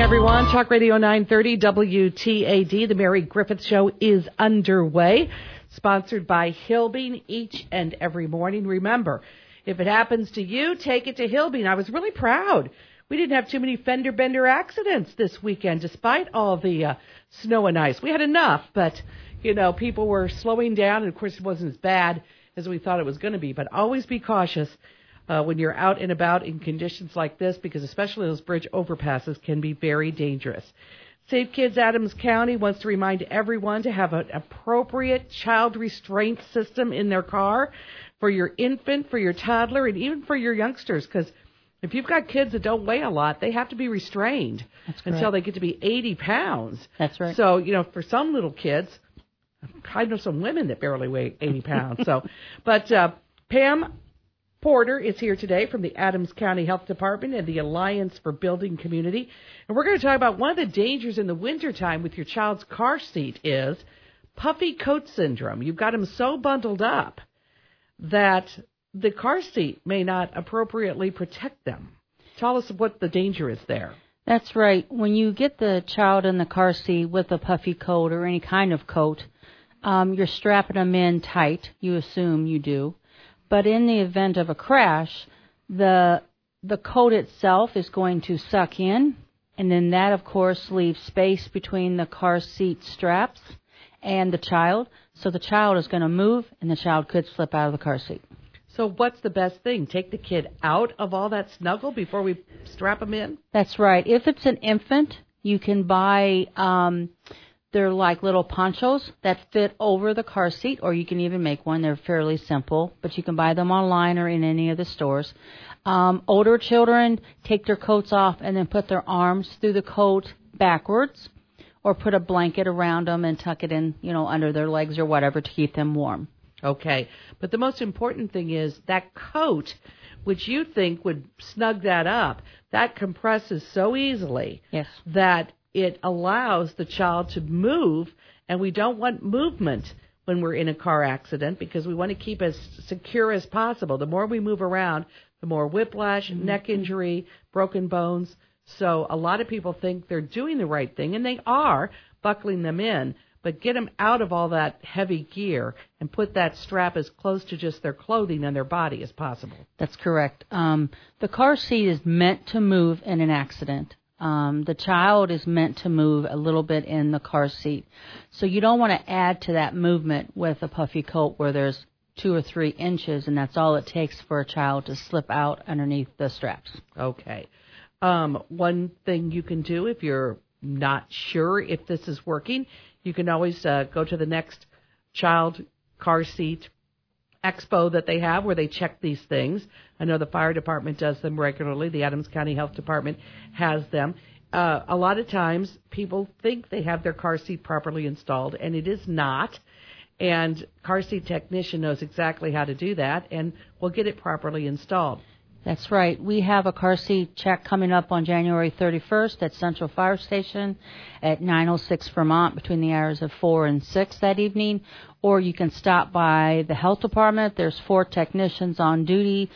everyone. Talk Radio 930 WTAD. The Mary Griffith Show is underway, sponsored by Hilbing each and every morning. Remember, if it happens to you, take it to Hilbing. I was really proud. We didn't have too many fender bender accidents this weekend, despite all the snow and ice. We had enough, but, people were slowing down, and, of course, it wasn't as bad as we thought it was going to be. But always be cautious when you're out and about in conditions like this, because especially those bridge overpasses can be very dangerous. Safe Kids Adams County wants to remind everyone to have an appropriate child restraint system in their car for your infant, for your toddler, and even for your youngsters, because if you've got kids that don't weigh a lot, they have to be restrained until they get to be 80 pounds. That's right. So, for some little kids, I know some women that barely weigh 80 pounds. But Pam Porter is here today from the Adams County Health Department and the Alliance for Building Community. And we're going to talk about one of the dangers in the wintertime with your child's car seat is puffy coat syndrome. You've got them so bundled up that the car seat may not appropriately protect them. Tell us what the danger is there. That's right. When you get the child in the car seat with a puffy coat or any kind of coat, you're strapping them in tight. You assume you do. But in the event of a crash, the coat itself is going to suck in, and then that, of course, leaves space between the car seat straps and the child. So the child is going to move, and the child could slip out of the car seat. So what's the best thing? Take the kid out of all that snuggle before we strap them in? That's right. If it's an infant, you can buy they're like little ponchos that fit over the car seat, or you can even make one. They're fairly simple, but you can buy them online or in any of the stores. Older children take their coats off and then put their arms through the coat backwards, or put a blanket around them and tuck it in, under their legs or whatever to keep them warm. Okay, but the most important thing is that coat, which you think would snug that up, that compresses so easily that it allows the child to move, and we don't want movement when we're in a car accident because we want to keep as secure as possible. The more we move around, the more whiplash, neck injury, broken bones. So a lot of people think they're doing the right thing, and they are, buckling them in, but get them out of all that heavy gear and put that strap as close to just their clothing and their body as possible. That's correct. The car seat is meant to move in an accident. The child is meant to move a little bit in the car seat. So you don't want to add to that movement with a puffy coat where there's 2 or 3 inches, and that's all it takes for a child to slip out underneath the straps. Okay. One thing you can do if you're not sure if this is working, you can always go to the next child car seat expo that they have where they check these things. I know the fire department does them regularly. The Adams County Health Department has them. A lot of times people think they have their car seat properly installed, and it is not. And car seat technician knows exactly how to do that and will get it properly installed. That's right. We have a car seat check coming up on January 31st at Central Fire Station at 906 Vermont between the hours of 4 and 6 that evening. Or you can stop by the health department. There's 4 technicians on duty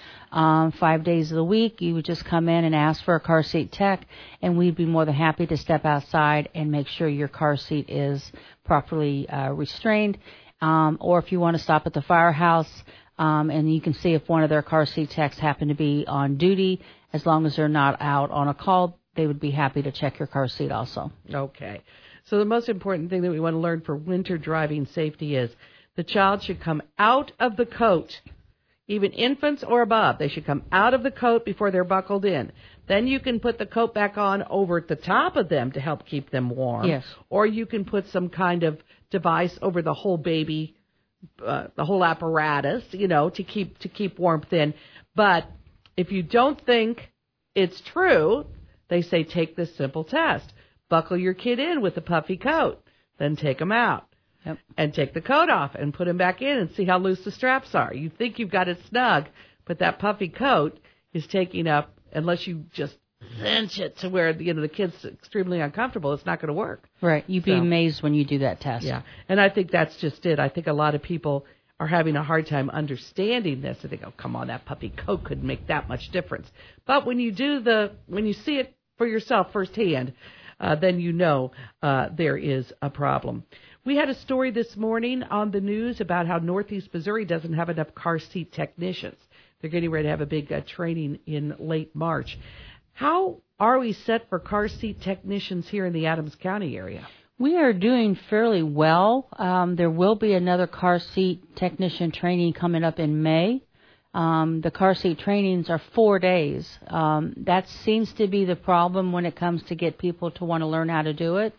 5 days of the week. You would just come in and ask for a car seat tech, and we'd be more than happy to step outside and make sure your car seat is properly restrained. Or if you want to stop at the firehouse, and you can see if one of their car seat techs happen to be on duty. As long as they're not out on a call, they would be happy to check your car seat also. Okay. So the most important thing that we want to learn for winter driving safety is the child should come out of the coat, even infants or above. They should come out of the coat before they're buckled in. Then you can put the coat back on over at the top of them to help keep them warm. Yes. Or you can put some kind of device over the whole baby, the whole apparatus, to keep warmth in. But if you don't think it's true, they say take this simple test. Buckle your kid in with a puffy coat, then take them out. Yep. And take the coat off and put them back in and see how loose the straps are. You think you've got it snug, but that puffy coat is taking up, unless you just cinch it to where the kid's extremely uncomfortable, it's not going to work. Right. You'd be amazed when you do that test. Yeah. And I think that's just it. I think a lot of people are having a hard time understanding this. They think, oh, come on, that puffy coat couldn't make that much difference. But when you see it for yourself firsthand, then you know there is a problem. We had a story this morning on the news about how Northeast Missouri doesn't have enough car seat technicians. They're getting ready to have a big training in late March. How are we set for car seat technicians here in the Adams County area? We are doing fairly well. There will be another car seat technician training coming up in May. The car seat trainings are 4 days. That seems to be the problem when it comes to get people to want to learn how to do it.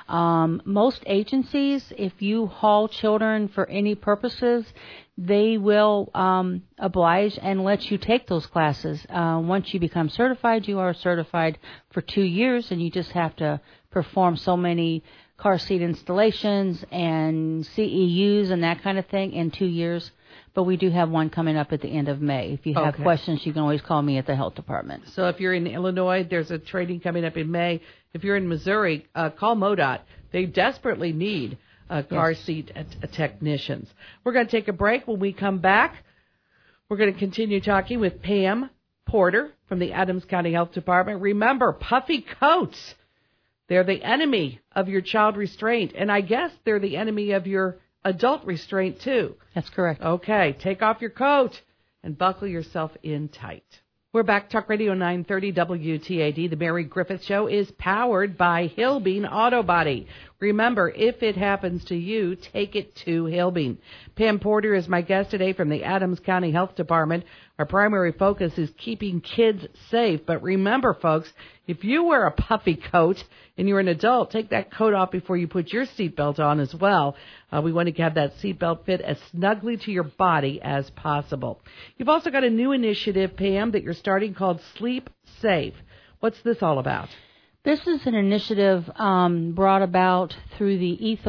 Most agencies, if you haul children for any purposes, they will oblige and let you take those classes. Once you become certified, you are certified for 2 years, and you just have to perform so many car seat installations and CEUs and that kind of thing in 2 years. But we do have one coming up at the end of May. If you have questions, you can always call me at the health department. So if you're in Illinois, there's a training coming up in May. If you're in Missouri, call MoDOT. They desperately need car seat technicians. We're going to take a break. When we come back, we're going to continue talking with Pam Porter from the Adams County Health Department. Remember, puffy coats, they're the enemy of your child restraint, and I guess they're the enemy of your adult restraint, too. That's correct. Okay, take off your coat and buckle yourself in tight. We're back. Talk Radio 930 WTAD. The Mary Griffith Show is powered by Hillbean Auto Body. Remember, if it happens to you, take it to Hillbean. Pam Porter is my guest today from the Adams County Health Department. Our primary focus is keeping kids safe. But remember, folks, if you wear a puffy coat and you're an adult, take that coat off before you put your seatbelt on as well. We want to have that seatbelt fit as snugly to your body as possible. You've also got a new initiative, Pam, that you're starting called Sleep Safe. What's this all about? This is an initiative brought about through the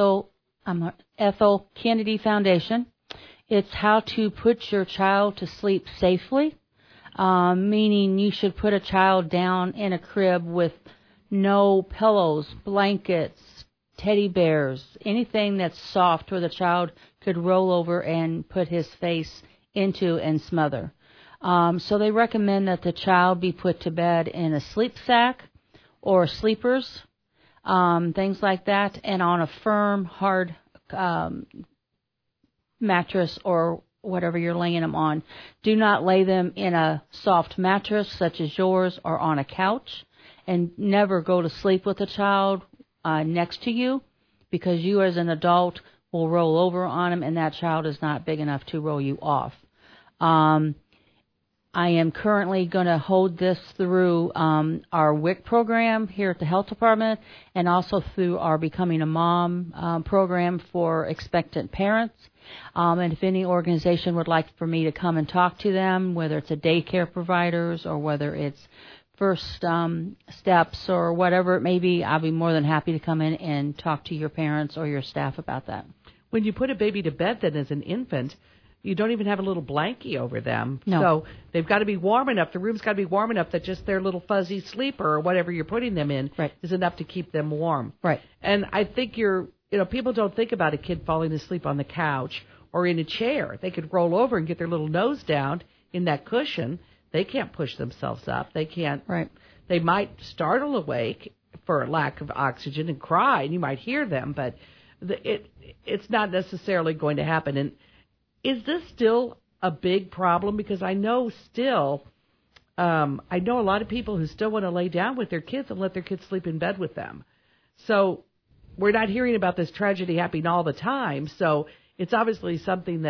Ethel Kennedy Foundation. It's how to put your child to sleep safely, meaning you should put a child down in a crib with no pillows, blankets, teddy bears, anything that's soft where the child could roll over and put his face into and smother. So they recommend that the child be put to bed in a sleep sack or sleepers, things like that, and on a firm, hard mattress or whatever you're laying them on. Do not lay them in a soft mattress such as yours or on a couch, and never go to sleep with a child next to you, because you as an adult will roll over on him and that child is not big enough to roll you off. I am currently going to hold this through our WIC program here at the health department, and also through our Becoming a Mom program for expectant parents. And if any organization would like for me to come and talk to them, whether it's a daycare providers or whether it's first steps or whatever it may be, I'll be more than happy to come in and talk to your parents or your staff about that. When you put a baby to bed then as an infant, you don't even have a little blankie over them. No. So they've got to be warm enough. The room's got to be warm enough that just their little fuzzy sleeper or whatever you're putting them in is enough to keep them warm. Right. And I think people don't think about a kid falling asleep on the couch or in a chair. They could roll over and get their little nose down in that cushion. They can't push themselves up. They can't. Right. They might startle awake for lack of oxygen and cry, and you might hear them, but it's not necessarily going to happen. And is this still a big problem? Because I know a lot of people who still want to lay down with their kids and let their kids sleep in bed with them. So we're not hearing about this tragedy happening all the time. So it's obviously something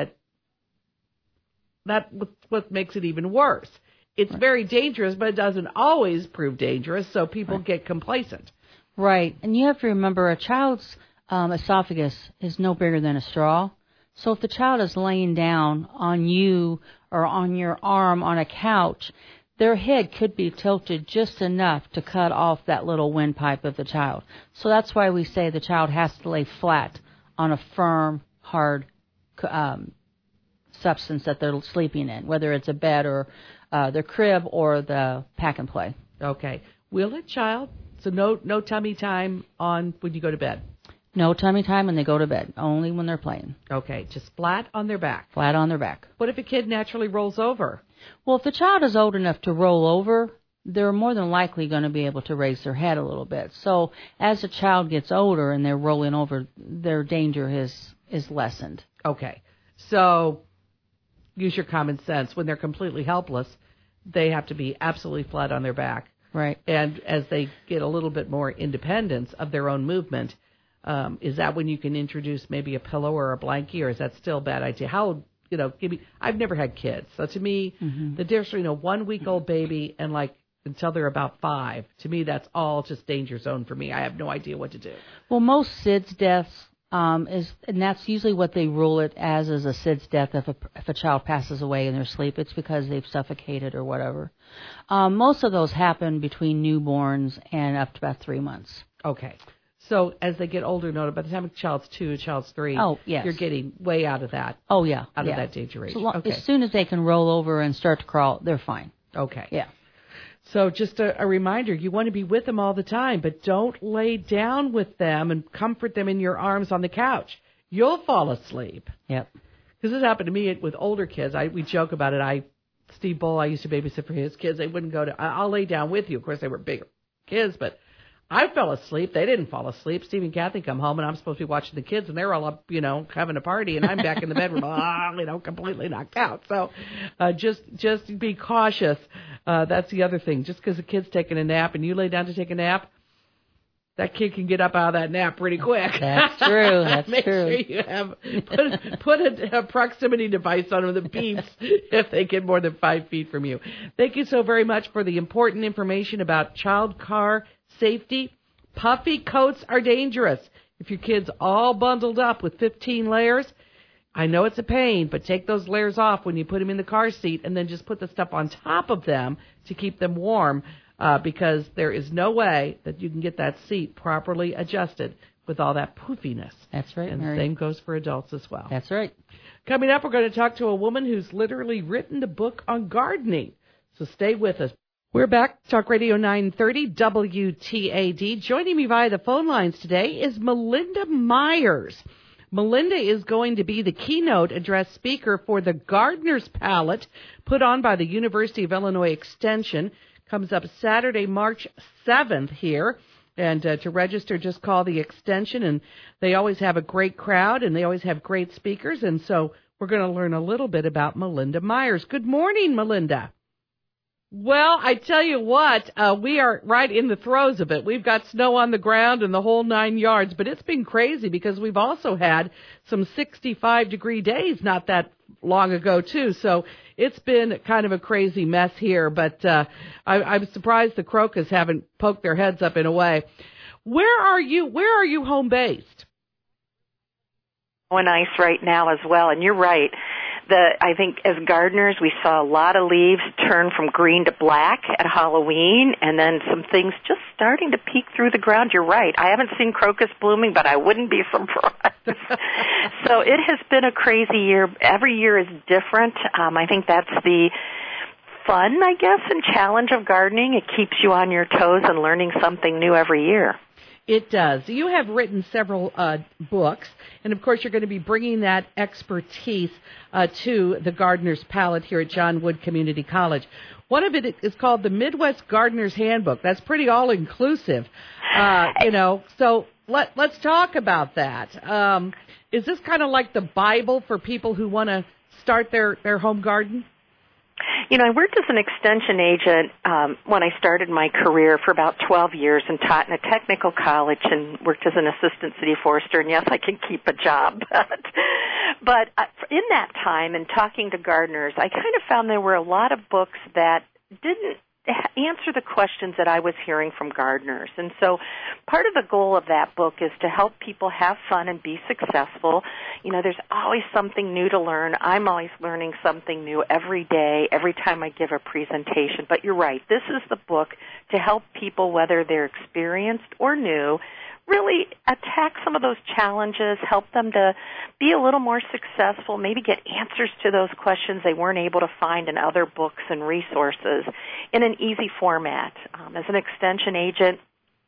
that's what makes it even worse. It's very dangerous, but it doesn't always prove dangerous, so people get complacent. Right. And you have to remember, a child's esophagus is no bigger than a straw. So if the child is laying down on you or on your arm on a couch, their head could be tilted just enough to cut off that little windpipe of the child. So that's why we say the child has to lay flat on a firm, hard substance that they're sleeping in, whether it's a bed or their crib or the pack and play. Okay. Will a child, so no tummy time on when you go to bed? No tummy time when they go to bed, only when they're playing. Okay, just flat on their back. Flat on their back. What if a kid naturally rolls over? Well, if the child is old enough to roll over, they're more than likely going to be able to raise their head a little bit. So as a child gets older and they're rolling over, their danger is lessened. Okay. So use your common sense. When they're completely helpless, they have to be absolutely flat on their back. Right. And as they get a little bit more independence of their own movement, is that when you can introduce maybe a pillow or a blankie, or is that still a bad idea? How, I've never had kids. So to me, the difference between a 1-week-old baby and until they're about 5, to me, that's all just danger zone for me. I have no idea what to do. Well, most SIDS deaths and that's usually what they rule it as a SIDS death if a child passes away in their sleep. It's because they've suffocated or whatever. Most of those happen between newborns and up to about 3 months. Okay. So as they get older, by the time a child's 2, a child's 3, yes. You're getting way out of that. Oh, yeah. Out of that danger range. So as soon as they can roll over and start to crawl, they're fine. Okay. Yeah. So just a reminder, you want to be with them all the time, but don't lay down with them and comfort them in your arms on the couch. You'll fall asleep. Yep. Because this happened to me with older kids. We joke about it. Steve Bull, I used to babysit for his kids. They wouldn't go to, I'll lay down with you. Of course, they were bigger kids, but I fell asleep. They didn't fall asleep. Steve and Kathy come home, and I'm supposed to be watching the kids, and they're all up, having a party, and I'm back in the bedroom, completely knocked out. So just be cautious. That's the other thing. Just because the kid's taking a nap and you lay down to take a nap, that kid can get up out of that nap pretty quick. That's true. That's Make true. Make sure you have put a proximity device on them that beeps if they get more than 5 feet from you. Thank you so very much for the important information about child car safety. Puffy coats are dangerous. If your kid's all bundled up with 15 layers, I know it's a pain, but take those layers off when you put them in the car seat and then just put the stuff on top of them to keep them warm, because there is no way that you can get that seat properly adjusted with all that poofiness. That's right, and Mary. the same goes for adults as well. That's right. Coming up, we're going to talk to a woman who's literally written a book on gardening. So stay with us. We're back. Talk Radio 930 WTAD. Joining me via the phone lines today is Melinda Myers. Melinda is going to be the keynote address speaker for the Gardener's Palette put on by the University of Illinois Extension. Comes up Saturday, March 7th here. And to register, just call the Extension. And they always have a great crowd, and they always have great speakers. And so we're going to learn a little bit about Melinda Myers. Good morning, Melinda. Well, I tell you what, we are right in the throes of it. We've got snow on the ground and the whole 9 yards, but it's been crazy because we've also had some 65-degree days not that long ago, too. So it's been kind of a crazy mess here, but I'm surprised the crocus haven't poked their heads up in a way. Where are you home based? On ice right now as well, and you're right. I think as gardeners, we saw a lot of leaves turn from green to black at Halloween, and then some things just starting to peek through the ground. You're right. I haven't seen crocus blooming, but I wouldn't be surprised. So it has been a crazy year. Every year is different. I think that's the fun, I guess, and challenge of gardening. It keeps you on your toes and learning something new every year. It does. You have written several books, and of course you're going to be bringing that expertise to the Gardener's Palette here at John Wood Community College. One of it is called the Midwest Gardener's Handbook. That's pretty all-inclusive, so let's talk about that. Is this kind of like the Bible for people who want to start their home garden? I worked as an extension agent when I started my career for about 12 years and taught in a technical college and worked as an assistant city forester. And yes, I can keep a job. But in that time and talking to gardeners, I kind of found there were a lot of books that didn't answer the questions that I was hearing from gardeners. And so part of the goal of that book is to help people have fun and be successful. There's always something new to learn. I'm always learning something new every day, every time I give a presentation. But you're right. This is the book to help people, whether they're experienced or new, really attack some of those challenges, help them to be a little more successful, maybe get answers to those questions they weren't able to find in other books and resources in an easy format. As an extension agent,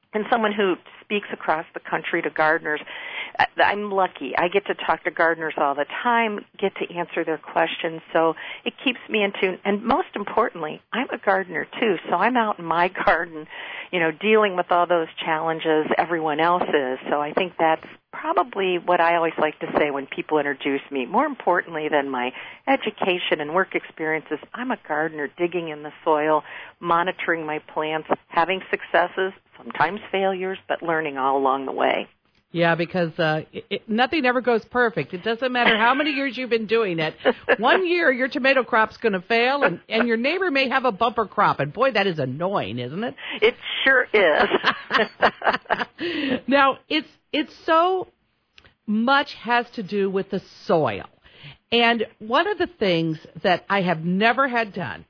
and someone who speaks across the country to gardeners. I'm lucky. I get to talk to gardeners all the time, get to answer their questions, so it keeps me in tune. And most importantly, I'm a gardener too, so I'm out in my garden, dealing with all those challenges everyone else is. So I think that's probably what I always like to say when people introduce me. More importantly than my education and work experiences, I'm a gardener digging in the soil, monitoring my plants, having successes, sometimes failures, but learning all along the way. Yeah, because nothing ever goes perfect. It doesn't matter how many years you've been doing it. One year your tomato crop's going to fail, and your neighbor may have a bumper crop. And, boy, that is annoying, isn't it? It sure is. Now, it's so much has to do with the soil. And one of the things that I have never had done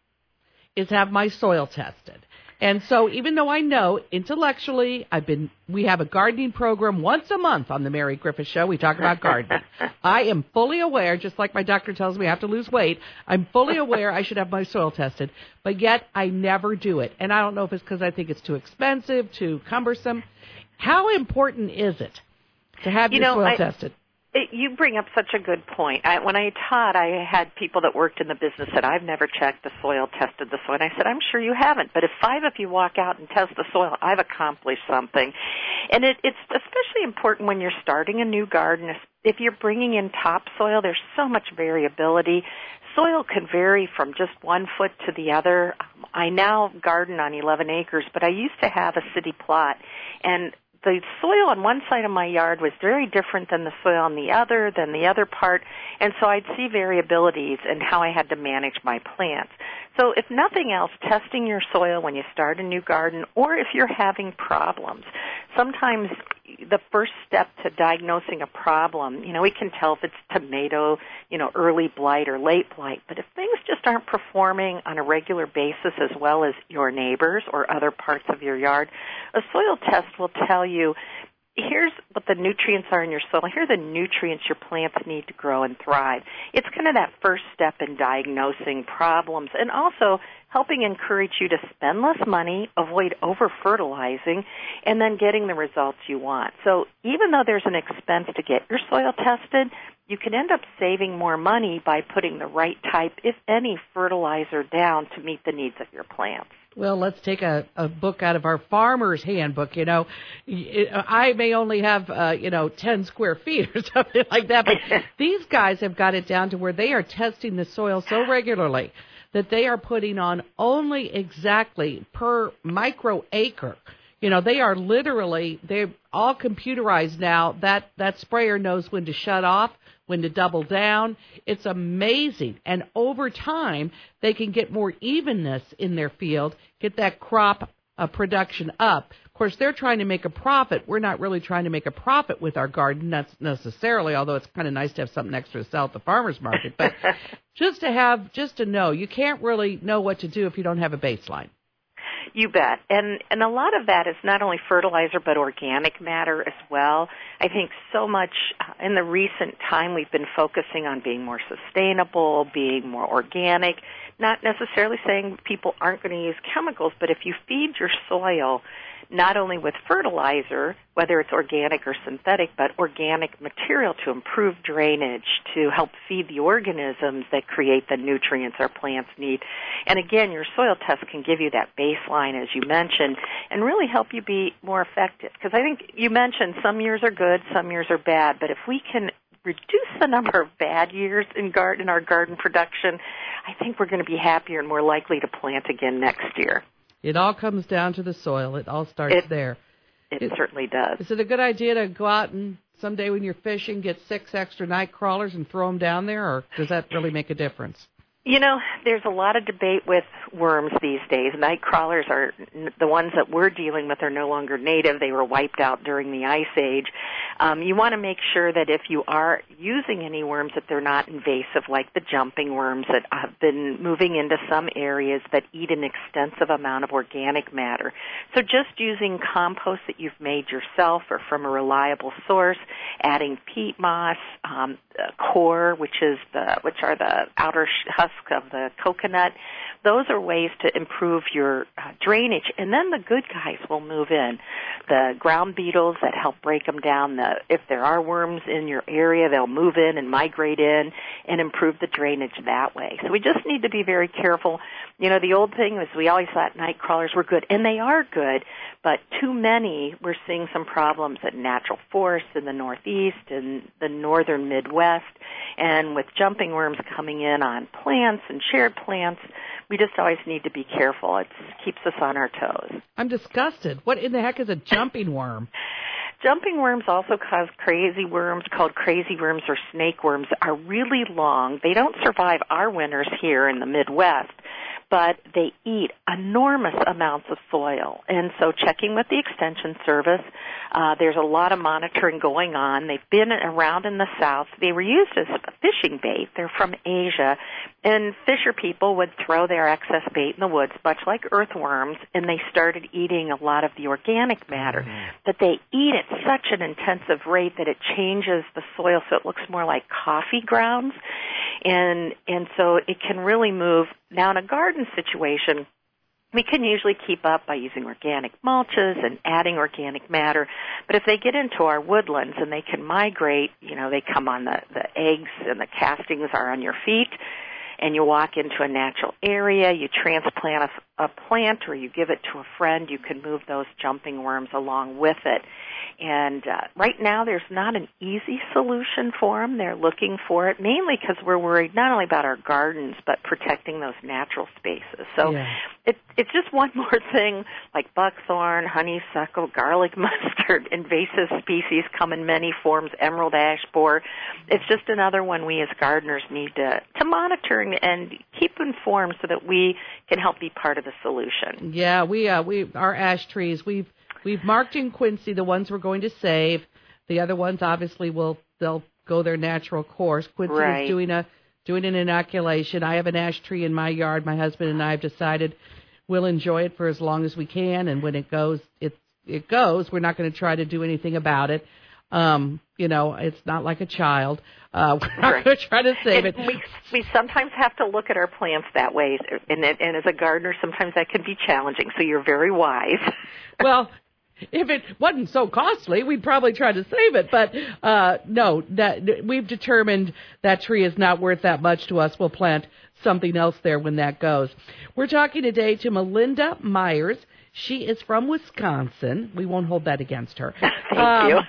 is have my soil tested. And so even though I know intellectually we have a gardening program once a month on the Mary Griffith Show. We talk about gardening. I am fully aware, just like my doctor tells me I have to lose weight, I'm fully aware I should have my soil tested, but yet I never do it. And I don't know if it's because I think it's too expensive, too cumbersome. How important is it to have your soil tested? You bring up such a good point. When I taught, I had people that worked in the business that I've never checked the soil, tested the soil. And I said, I'm sure you haven't. But if 5 of you walk out and test the soil, I've accomplished something. And it's especially important when you're starting a new garden. If you're bringing in topsoil, there's so much variability. Soil can vary from just 1 foot to the other. I now garden on 11 acres, but I used to have a city plot. And the soil on one side of my yard was very different than the soil on the other part, and so I'd see variabilities in how I had to manage my plants. So if nothing else, testing your soil when you start a new garden, or if you're having problems. Sometimes the first step to diagnosing a problem, we can tell if it's tomato, early blight or late blight, but if things just aren't performing on a regular basis as well as your neighbors or other parts of your yard, a soil test will tell you, here's what the nutrients are in your soil. Here are the nutrients your plants need to grow and thrive. It's kind of that first step in diagnosing problems and also helping encourage you to spend less money, avoid over-fertilizing, and then getting the results you want. So even though there's an expense to get your soil tested, you can end up saving more money by putting the right type, if any, fertilizer down to meet the needs of your plants. Well, let's take a book out of our farmer's handbook. I may only have, 10 square feet or something like that, but these guys have got it down to where they are testing the soil so regularly that they are putting on only exactly per micro acre. They are they're all computerized now. That sprayer knows when to shut off, when to double down. It's amazing. And over time, they can get more evenness in their field, get that crop production up. Of course, they're trying to make a profit. We're not really trying to make a profit with our garden, not necessarily, although it's kind of nice to have something extra to sell at the farmer's market. But just to know, you can't really know what to do if you don't have a baseline. You bet. And a lot of that is not only fertilizer but organic matter as well. I think so much in the recent time we've been focusing on being more sustainable, being more organic, not necessarily saying people aren't going to use chemicals, but if you feed your soil not only with fertilizer, whether it's organic or synthetic, but organic material to improve drainage, to help feed the organisms that create the nutrients our plants need. And again, your soil test can give you that baseline, as you mentioned, and really help you be more effective. Because I think you mentioned some years are good, some years are bad, but if we can reduce the number of bad years in our garden production, I think we're going to be happier and more likely to plant again next year. It all comes down to the soil. It all starts there. It certainly does. Is it a good idea to go out and someday when you're fishing get 6 extra night crawlers and throw them down there, or does that really make a difference? There's a lot of debate with worms these days. Night crawlers are the ones that we're dealing with are no longer native. They were wiped out during the Ice Age. You want to make sure that if you are using any worms that they're not invasive, like the jumping worms that have been moving into some areas that eat an extensive amount of organic matter. So just using compost that you've made yourself or from a reliable source, adding peat moss, core, which are the outer husks husk of the coconut. Those are ways to improve your drainage. And then the good guys will move in. The ground beetles that help break them down. If there are worms in your area, they'll move in and migrate in and improve the drainage that way. So we just need to be very careful. You know, the old thing was we always thought night crawlers were good, and they are good, but too many, we're seeing some problems at natural forests in the Northeast and the northern Midwest. And with jumping worms coming in on plants and shared plants, we just always need to be careful. It keeps us on our toes. I'm disgusted. What in the heck is a jumping worm? Jumping worms also cause crazy worms called crazy worms or snake worms are really long. They don't survive our winters here in the Midwest, but they eat enormous amounts of soil. And so checking with the Extension Service, there's a lot of monitoring going on. They've been around in the South. They were used as a fishing bait. They're from Asia. And fisher people would throw their excess bait in the woods, much like earthworms, and they started eating a lot of the organic matter. But they eat at such an intensive rate that it changes the soil so it looks more like coffee grounds. And so it can really move. Now, in a garden situation, we can usually keep up by using organic mulches and adding organic matter. But if they get into our woodlands and they can migrate, you know, they come on the eggs and the castings are on your feet, and you walk into a natural area, you transplant a plant or you give it to a friend, you can move those jumping worms along with it. And right now there's not an easy solution for them. They're looking for it, mainly because we're worried not only about our gardens, but protecting those natural spaces. So it's just one more thing, like buckthorn, honeysuckle, garlic mustard, invasive species come in many forms, emerald ash borer. It's just another one we as gardeners need to monitor and keep informed so that we can help be part of the solution. Yeah, our ash trees, we've marked in Quincy the ones we're going to save. The other ones obviously they'll go their natural course. Quincy is doing an inoculation. I have an ash tree in my yard. My husband and I have decided we'll enjoy it for as long as we can, and when it goes, it goes. We're not going to try to do anything about it. You know, it's not like a child. We're not going to try to save it. We sometimes have to look at our plants that way, and as a gardener, sometimes that can be challenging. So you're very wise. Well, if it wasn't so costly, we'd probably try to save it. But no, that we've determined that tree is not worth that much to us. We'll plant something else there when that goes. We're talking today to Melinda Myers. She is from Wisconsin. We won't hold that against her. Thank you.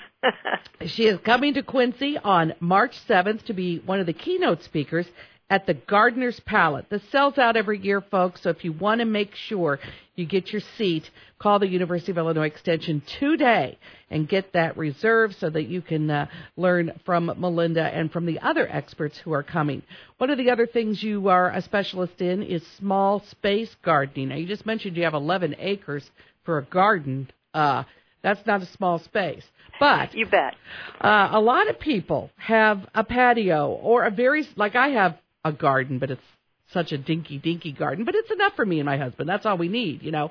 She is coming to Quincy on March 7th to be one of the keynote speakers at the Gardener's Palette. This sells out every year, folks, so if you want to make sure you get your seat, call the University of Illinois Extension today and get that reserved so that you can learn from Melinda and from the other experts who are coming. One of the other things you are a specialist in is small space gardening. Now, you just mentioned you have 11 acres for a garden. That's not a small space. But you bet. A lot of people have a patio or like I have a garden, but it's such a dinky garden, but it's enough for me and my husband. That's all we need, you know.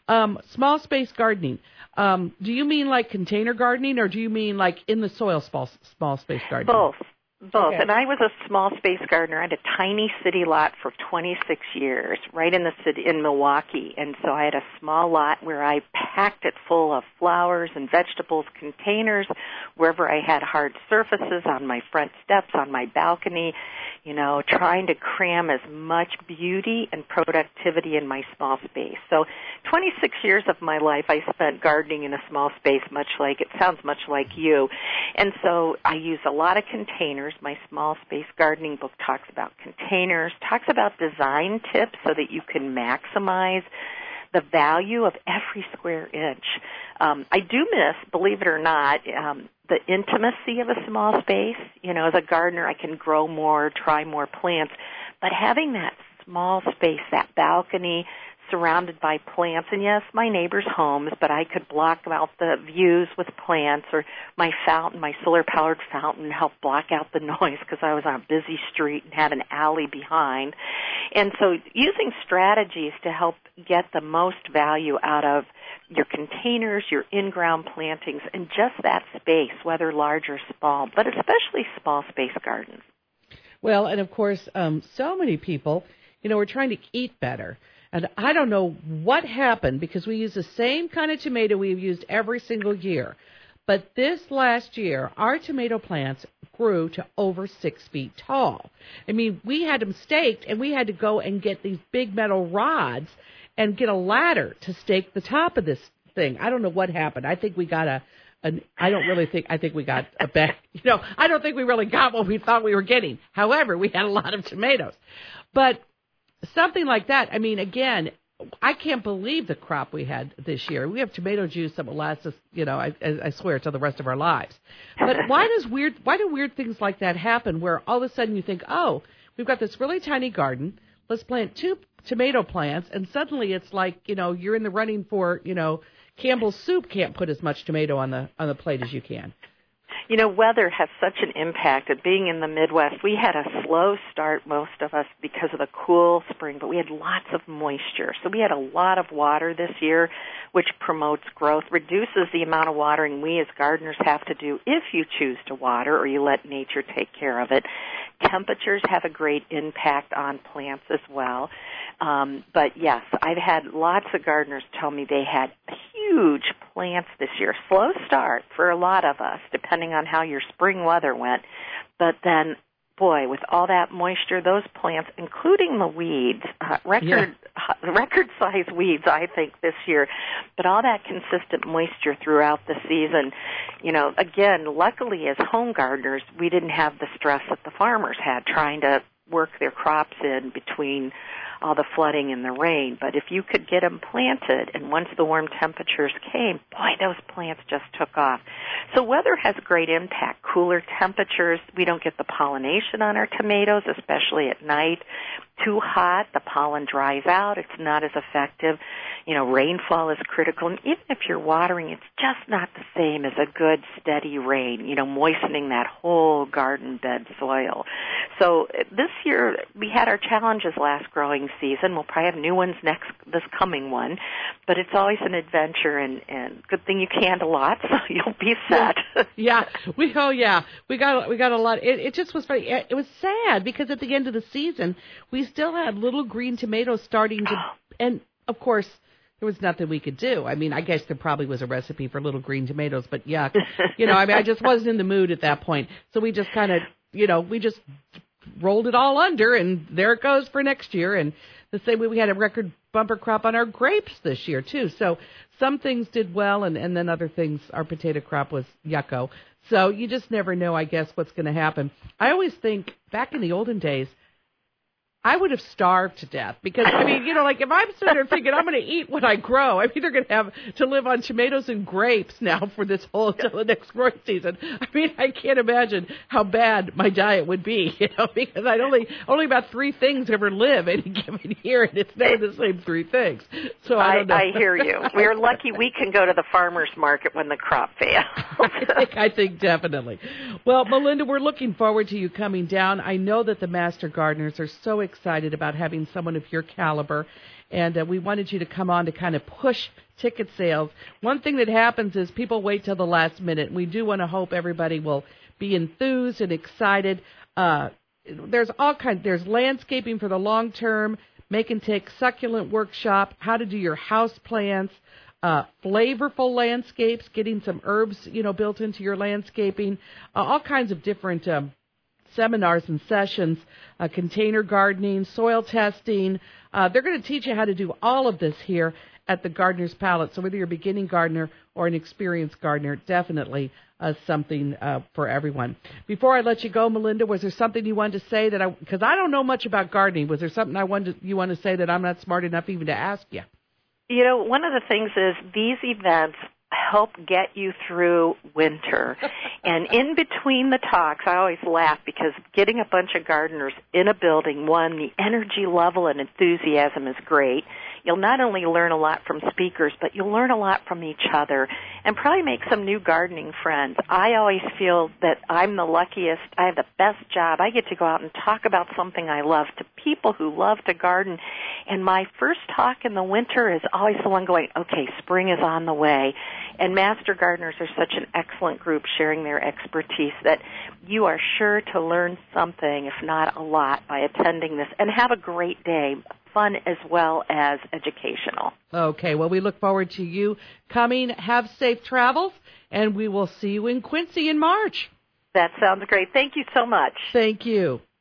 Small space gardening. Do you mean like container gardening, or do you mean like in the soil small space gardening? Both. Okay. And I was a small space gardener. I had a tiny city lot for 26 years, right in the city in Milwaukee. And so I had a small lot where I packed it full of flowers and vegetables, containers, wherever I had hard surfaces, on my front steps, on my balcony, you know, trying to cram as much beauty and productivity in my small space. So 26 years of my life I spent gardening in a small space, it sounds much like you. And so I use a lot of containers. My small space gardening book talks about containers, talks about design tips so that you can maximize the value of every square inch. I do miss, believe it or not, the intimacy of a small space. You know, as a gardener, I can grow more, try more plants, but having that small space, that balcony, surrounded by plants, and yes, my neighbors' homes, but I could block out the views with plants, or my fountain, my solar-powered fountain helped block out the noise because I was on a busy street and had an alley behind. And so using strategies to help get the most value out of your containers, your in-ground plantings, and just that space, whether large or small, but especially small space gardens. Well, and of course, so many people, we're trying to eat better. And I don't know what happened because we use the same kind of tomato we've used every single year. But this last year, our tomato plants grew to over 6 feet tall. I mean, we had them staked, and we had to go and get these big metal rods and get a ladder to stake the top of this thing. I don't know what happened. I think we got I think we got a bag. I don't think we really got what we thought we were getting. However, we had a lot of tomatoes. But something like that, I mean, again, I can't believe the crop we had this year. We have tomato juice that will last us, I swear, till the rest of our lives. But why do weird things like that happen where all of a sudden you think, oh, we've got this really tiny garden, let's plant 2 tomato plants, and suddenly it's like, you're in the running for, Campbell's Soup can't put as much tomato on the plate as you can. Weather has such an impact. At being in the Midwest, we had a slow start, most of us, because of the cool spring, but we had lots of moisture. So we had a lot of water this year, which promotes growth, reduces the amount of watering we as gardeners have to do if you choose to water or you let nature take care of it. Temperatures have a great impact on plants as well. But yes, I've had lots of gardeners tell me they had huge plants this year. Slow start for a lot of us, depending on how your spring weather went. But then, boy, with all that moisture, those plants, including the weeds, record-size weeds, I think, this year, but all that consistent moisture throughout the season, again, luckily as home gardeners, we didn't have the stress that the farmers had trying to work their crops in between all the flooding and the rain. But if you could get them planted, and once the warm temperatures came, boy, those plants just took off. So weather has a great impact. Cooler temperatures, we don't get the pollination on our tomatoes, especially at night. Too hot, the pollen dries out. It's not as effective. Rainfall is critical. And even if you're watering, it's just not the same as a good, steady rain, moistening that whole garden bed soil. So this year, we had our challenges last growing season. We'll probably have new ones this coming one. But it's always an adventure, and good thing you canned a lot, so you'll be set. We got a lot. It just was funny. It was sad because at the end of the season, we still had little green tomatoes starting to, and of course, there was nothing we could do. I mean, I guess there probably was a recipe for little green tomatoes, but yuck. I just wasn't in the mood at that point. So we just kind of, we just rolled it all under, and there it goes for next year. And the same way we had a record bumper crop on our grapes this year, too. So some things did well, and then other things, our potato crop was yucko. So you just never know, I guess, what's going to happen. I always think, back in the olden days, I would have starved to death because, if I'm sitting there thinking I'm going to eat what I grow, I'm either going to have to live on tomatoes and grapes now for this whole until the next growing season. I mean, I can't imagine how bad my diet would be, because I'd only about 3 things ever live any given year, and it's never the same 3 things. So I don't know. I hear you. We're lucky we can go to the farmer's market when the crop fails. I think definitely. Well, Melinda, we're looking forward to you coming down. I know that the Master Gardeners are so excited about having someone of your caliber, and we wanted you to come on to kind of push ticket sales. One thing that happens is people wait till the last minute. We do want to hope everybody will be enthused and excited. There's all kinds. There's landscaping for the long term, make and take succulent workshop, how to do your house plants, flavorful landscapes, getting some herbs, built into your landscaping, all kinds of different seminars and sessions, container gardening, soil testing. They're going to teach you how to do all of this here at the Gardener's Palette. So whether you're a beginning gardener or an experienced gardener, definitely something for everyone. Before I let you go, Melinda, was there something you wanted to say because I don't know much about gardening. Was there something you want to say that I'm not smart enough even to ask you? One of the things is these events help get you through winter. And in between the talks, I always laugh because getting a bunch of gardeners in a building, one, the energy level and enthusiasm is great. you'll not only learn a lot from speakers, but you'll learn a lot from each other and probably make some new gardening friends. I always feel that I'm the luckiest. I have the best job. I get to go out and talk about something I love to people who love to garden. And my first talk in the winter is always the one going, okay, spring is on the way. And Master Gardeners are such an excellent group sharing their expertise that you are sure to learn something, if not a lot, by attending this. And have a great day, fun as well as educational. Okay, well, we look forward to you coming. Have safe travels, and we will see you in Quincy in March. That sounds great. Thank you so much. Thank you.